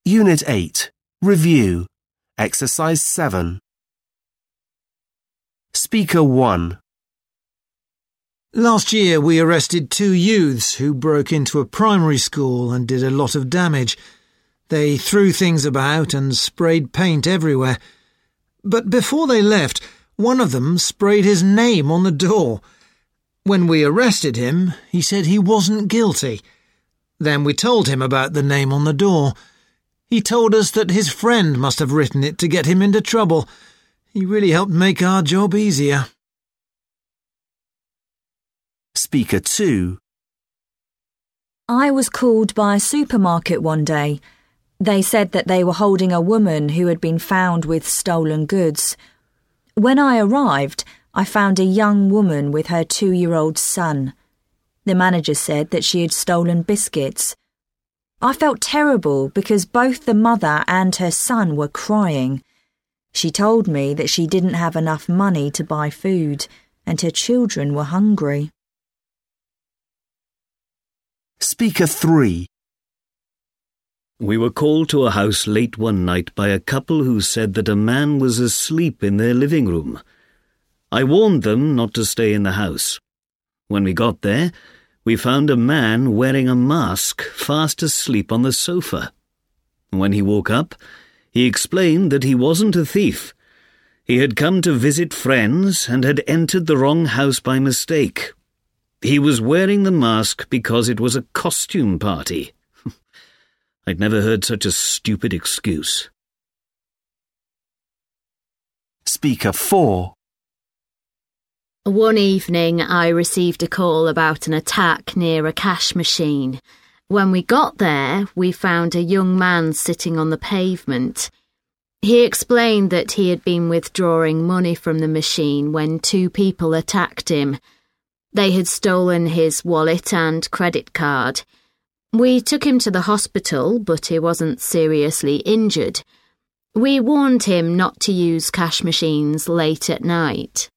Unit 8. Review. Exercise 7. Speaker 1. Last year we arrested 2 youths who broke into a primary school and did a lot of damage. They threw things about and sprayed paint everywhere. But before they left, one of them sprayed his name on the door. When we arrested him, he said he wasn't guilty. Then we told him about the name on the door. He told us that his friend must have written it to get him into trouble. He really helped make our job easier. Speaker 2. I was called by a supermarket one day. They said that they were holding a woman who had been found with stolen goods. When I arrived, I found a young woman with her 2-year-old son. The manager said that she had stolen biscuits. I felt terrible because both the mother and her son were crying. She told me that she didn't have enough money to buy food and her children were hungry. Speaker 3. We were called to a house late one night by a couple who said that a man was asleep in their living room. I warned them not to stay in the house. When we got there, we found a man wearing a mask fast asleep on the sofa. When he woke up, he explained that he wasn't a thief. He had come to visit friends and had entered the wrong house by mistake. He was wearing the mask because it was a costume party. I'd never heard such a stupid excuse. Speaker 4. One evening I received a call about an attack near a cash machine. When we got there, we found a young man sitting on the pavement. He explained that he had been withdrawing money from the machine when 2 people attacked him. They had stolen his wallet and credit card. We took him to the hospital, but he wasn't seriously injured. We warned him not to use cash machines late at night.